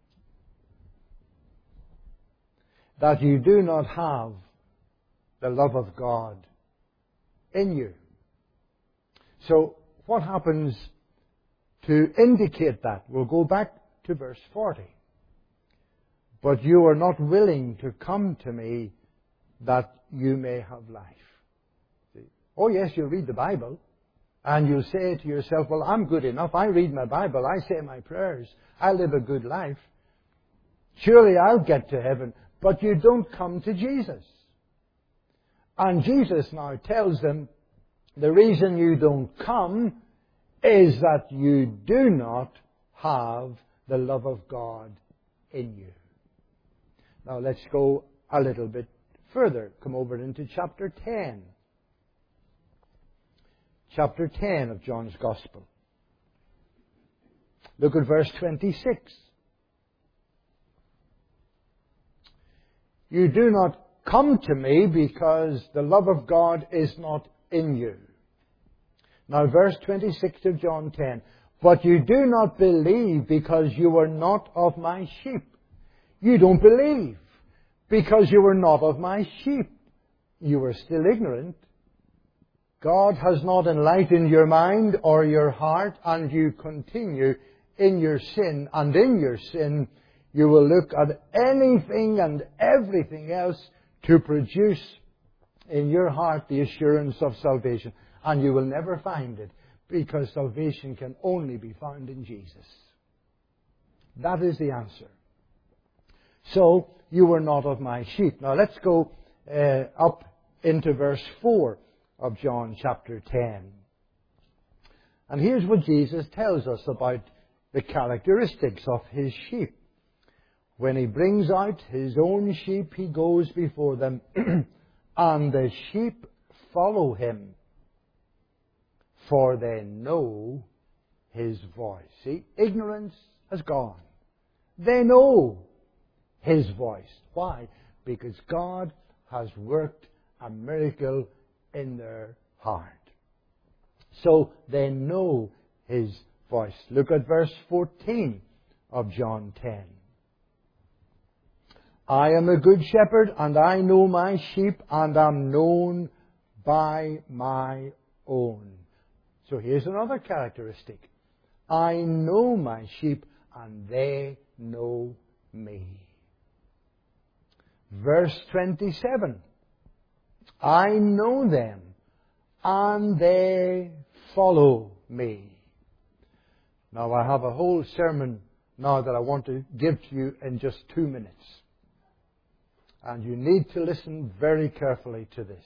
that you do not have the love of God in you. So, what happens to indicate that? We'll go back to verse 40. But you are not willing to come to me that you may have life. See? Oh yes, you'll read the Bible. And you'll say to yourself, well, I'm good enough. I read my Bible. I say my prayers. I live a good life. Surely I'll get to heaven. But you don't come to Jesus. And Jesus now tells them, the reason you don't come is that you do not have the love of God in you. Now let's go a little bit further. Come over into chapter 10. Chapter 10 of John's Gospel. Look at verse 26. You do not come to me because the love of God is not in you. Now verse 26 of John 10. But you do not believe because you are not of my sheep. You don't believe because you were not of my sheep. You were still ignorant. God has not enlightened your mind or your heart, and you continue in your sin. And in your sin, you will look at anything and everything else to produce in your heart the assurance of salvation. And you will never find it, because salvation can only be found in Jesus. That is the answer. So, you were not of my sheep. Now let's go up into verse 4 of John chapter 10. And here's what Jesus tells us about the characteristics of His sheep. When He brings out His own sheep, He goes before them, and the sheep follow Him, for they know His voice. See, ignorance has gone. They know His voice. Why? Because God has worked a miracle in their heart. So they know His voice. Look at verse 14 of John 10. I am a good shepherd, and I know my sheep, and am known by my own. So here's another characteristic. I know my sheep, and they know me. Verse 27. I know them, and they follow me. Now I have a whole sermon now that I want to give to you in just 2 minutes. And you need to listen very carefully to this.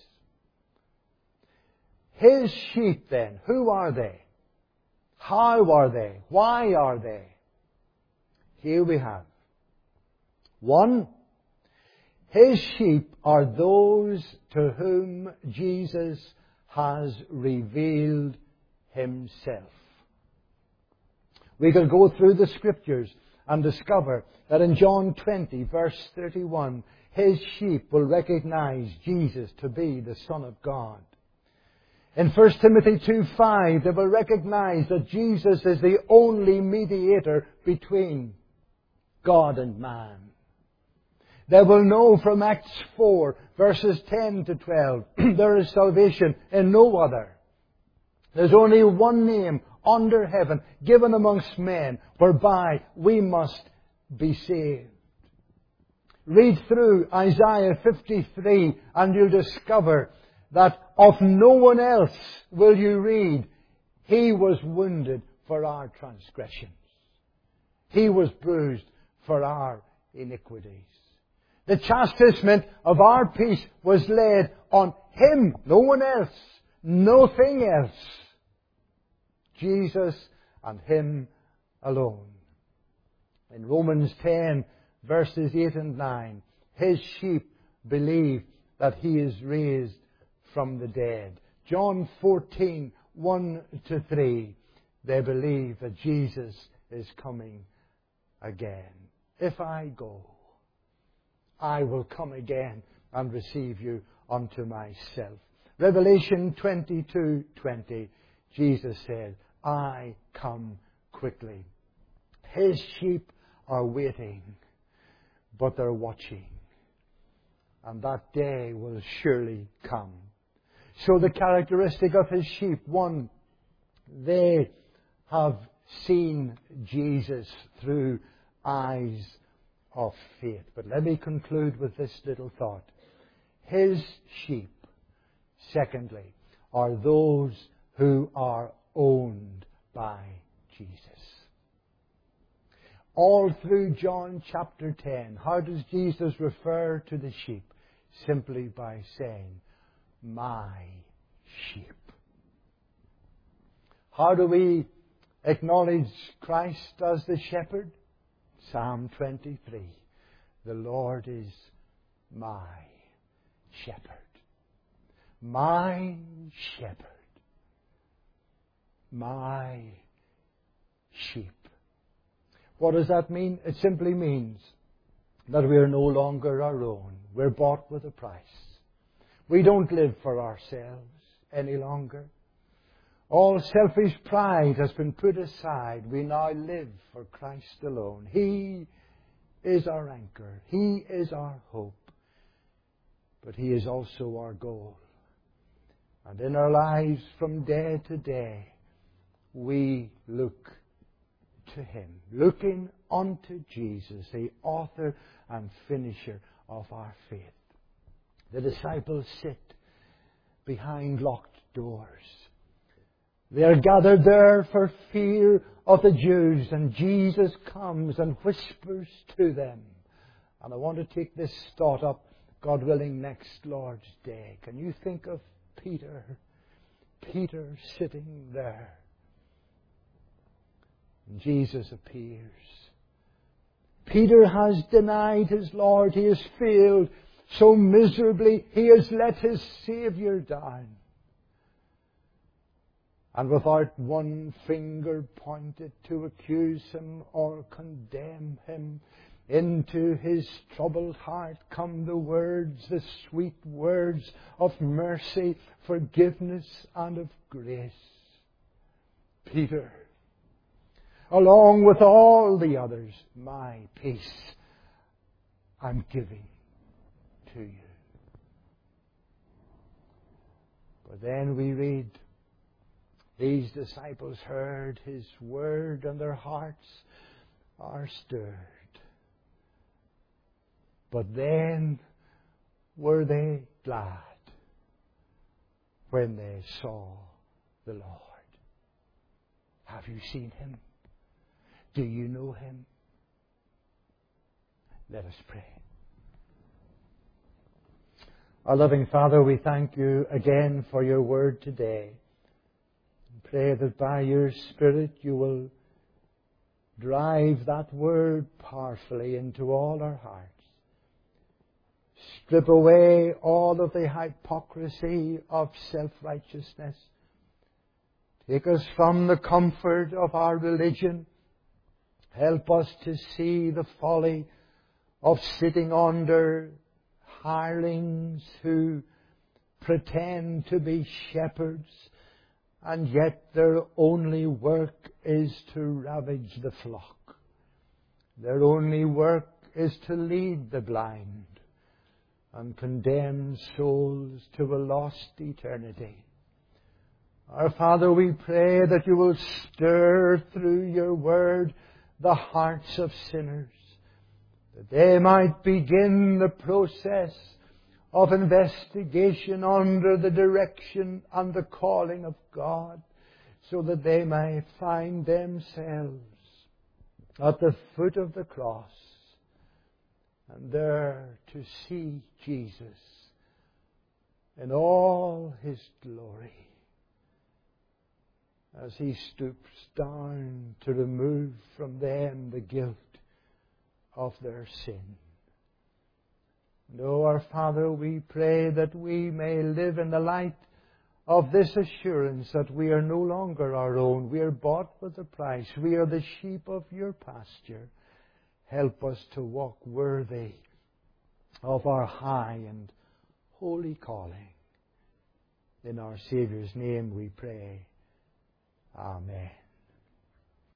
His sheep then, who are they? How are they? Why are they? Here we have. 1, His sheep are those to whom Jesus has revealed Himself. We could go through the Scriptures and discover that in John 20, verse 31, His sheep will recognize Jesus to be the Son of God. In 1 Timothy 2:5, they will recognize that Jesus is the only mediator between God and man. They will know from Acts 4, verses 10 to 12, there is salvation in no other. There's only one name under heaven given amongst men whereby we must be saved. Read through Isaiah 53 and you'll discover that of no one else will you read, He was wounded for our transgressions. He was bruised for our iniquities. The chastisement of our peace was laid on Him, no one else, nothing else. Jesus and Him alone. In Romans 10, verses 8 and 9, His sheep believe that He is raised from the dead. John 14, 1 to 3, they believe that Jesus is coming again. If I go, I will come again and receive you unto myself. Revelation 22:20, Jesus said, I come quickly. His sheep are waiting, but they're watching. And that day will surely come. So the characteristic of His sheep, 1, they have seen Jesus through eyes of faith. But let me conclude with this little thought. His sheep, secondly, are those who are owned by Jesus. All through John chapter 10, how does Jesus refer to the sheep? Simply by saying, my sheep. How do we acknowledge Christ as the shepherd? Psalm 23. The Lord is my shepherd. My shepherd. My sheep. What does that mean? It simply means that we are no longer our own. We're bought with a price. We don't live for ourselves any longer. All selfish pride has been put aside. We now live for Christ alone. He is our anchor. He is our hope. But He is also our goal. And in our lives from day to day, we look to Him, looking unto Jesus, the author and finisher of our faith. The disciples sit behind locked doors. They are gathered there for fear of the Jews, and Jesus comes and whispers to them. And I want to take this thought up, God willing, next Lord's Day. Can you think of Peter? Peter sitting there. And Jesus appears. Peter has denied his Lord. He has failed so miserably. He has let his Saviour down. And without one finger pointed to accuse Him or condemn Him, into his troubled heart come the words, the sweet words of mercy, forgiveness, and of grace. Peter, along with all the others, my peace I'm giving to you. But then we read, these disciples heard His word and their hearts are stirred. But then were they glad when they saw the Lord. Have you seen Him? Do you know Him? Let us pray. Our loving Father, we thank You again for Your word today. Pray that by Your Spirit You will drive that word powerfully into all our hearts. Strip away all of the hypocrisy of self-righteousness. Take us from the comfort of our religion. Help us to see the folly of sitting under hirelings who pretend to be shepherds, and yet their only work is to ravage the flock. Their only work is to lead the blind and condemn souls to a lost eternity. Our Father, we pray that You will stir through Your word the hearts of sinners, that they might begin the process of investigation under the direction and the calling of God, so that they may find themselves at the foot of the cross, and there to see Jesus in all His glory as He stoops down to remove from them the guilt of their sin. No, our Father, we pray that we may live in the light of this assurance that we are no longer our own. We are bought with a price. We are the sheep of Your pasture. Help us to walk worthy of our high and holy calling. In our Saviour's name we pray. Amen.